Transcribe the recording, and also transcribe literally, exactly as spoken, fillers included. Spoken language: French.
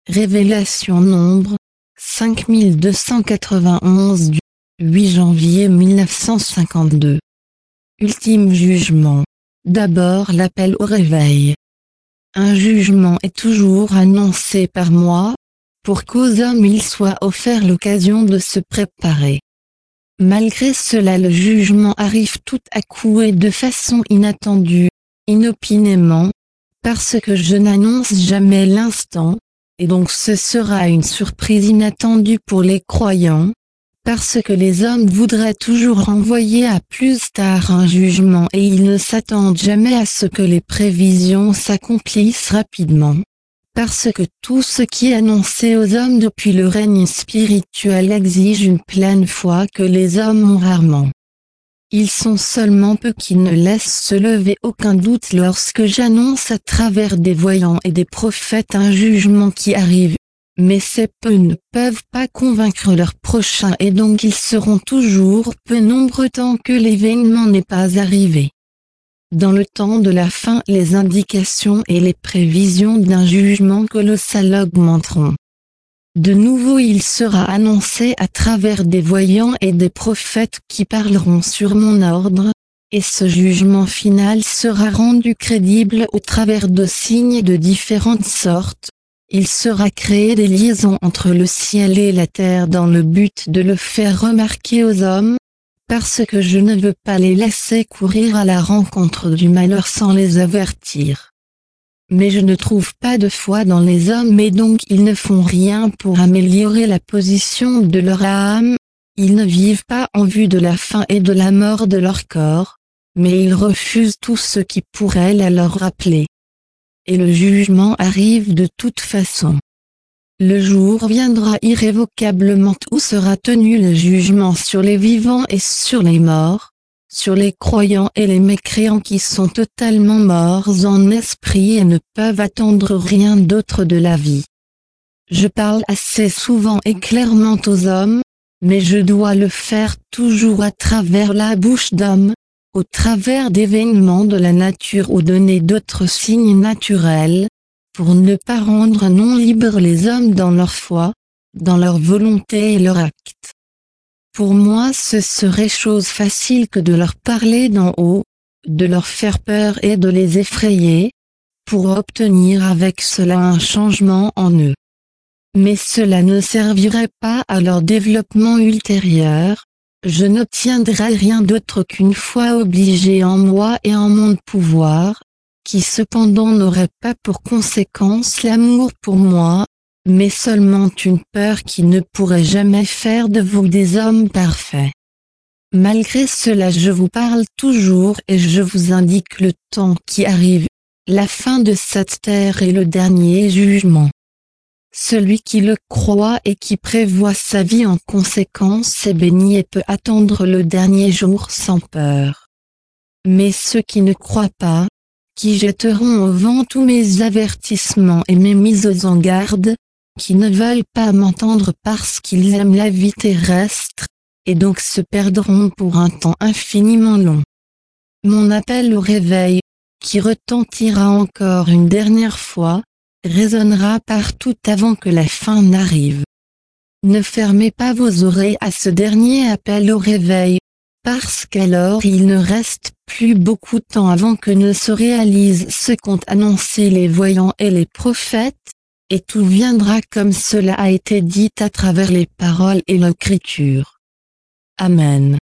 Révélation Nombre, cinq mille deux cent quatre-vingt-onze du huit janvier mille neuf cent cinquante-deux. Ultime jugement. D'abord l'appel au réveil. Un jugement est toujours annoncé par moi, pour qu'aux hommes il soit offert l'occasion de se préparer. Malgré cela le jugement arrive tout à coup et de façon inattendue, inopinément, parce que je n'annonce jamais l'instant, et donc ce sera une surprise inattendue pour les croyants, parce que les hommes voudraient toujours renvoyer à plus tard un jugement et ils ne s'attendent jamais à ce que les prévisions s'accomplissent rapidement. Parce que tout ce qui est annoncé aux hommes depuis le règne spirituel exige une pleine foi que les hommes ont rarement. Ils sont seulement peu qui ne laissent se lever aucun doute lorsque j'annonce à travers des voyants et des prophètes un jugement qui arrive. Mais ces peu ne peuvent pas convaincre leurs prochains et donc ils seront toujours peu nombreux tant que l'événement n'est pas arrivé. Dans le temps de la fin, les indications et les prévisions d'un jugement colossal augmenteront. De nouveau il sera annoncé à travers des voyants et des prophètes qui parleront sur mon ordre, et ce jugement final sera rendu crédible au travers de signes de différentes sortes. Il sera créé des liaisons entre le ciel et la terre dans le but de le faire remarquer aux hommes, parce que je ne veux pas les laisser courir à la rencontre du malheur sans les avertir. Mais je ne trouve pas de foi dans les hommes et donc ils ne font rien pour améliorer la position de leur âme, ils ne vivent pas en vue de la fin et de la mort de leur corps, mais ils refusent tout ce qui pourrait la leur rappeler. Et le jugement arrive de toute façon. Le jour viendra irrévocablement où sera tenu le jugement sur les vivants et sur les morts, sur les croyants et les mécréants qui sont totalement morts en esprit et ne peuvent attendre rien d'autre de la vie. Je parle assez souvent et clairement aux hommes, mais je dois le faire toujours à travers la bouche d'hommes, au travers d'événements de la nature ou donner d'autres signes naturels, pour ne pas rendre non libres les hommes dans leur foi, dans leur volonté et leur acte. Pour moi ce serait chose facile que de leur parler d'en haut, de leur faire peur et de les effrayer, pour obtenir avec cela un changement en eux. Mais cela ne servirait pas à leur développement ultérieur, je n'obtiendrai rien d'autre qu'une foi obligée en moi et en mon pouvoir, qui cependant n'aurait pas pour conséquence l'amour pour moi, mais seulement une peur qui ne pourrait jamais faire de vous des hommes parfaits. Malgré cela je vous parle toujours et je vous indique le temps qui arrive, la fin de cette terre et le dernier jugement. Celui qui le croit et qui prévoit sa vie en conséquence est béni et peut attendre le dernier jour sans peur. Mais ceux qui ne croient pas, qui jetteront au vent tous mes avertissements et mes mises en garde, qui ne veulent pas m'entendre parce qu'ils aiment la vie terrestre, et donc se perdront pour un temps infiniment long. Mon appel au réveil, qui retentira encore une dernière fois, résonnera partout avant que la fin n'arrive. Ne fermez pas vos oreilles à ce dernier appel au réveil, parce qu'alors il ne reste plus beaucoup de temps avant que ne se réalise ce qu'ont annoncé les voyants et les prophètes, et tout viendra comme cela a été dit à travers les paroles et l'écriture. Amen.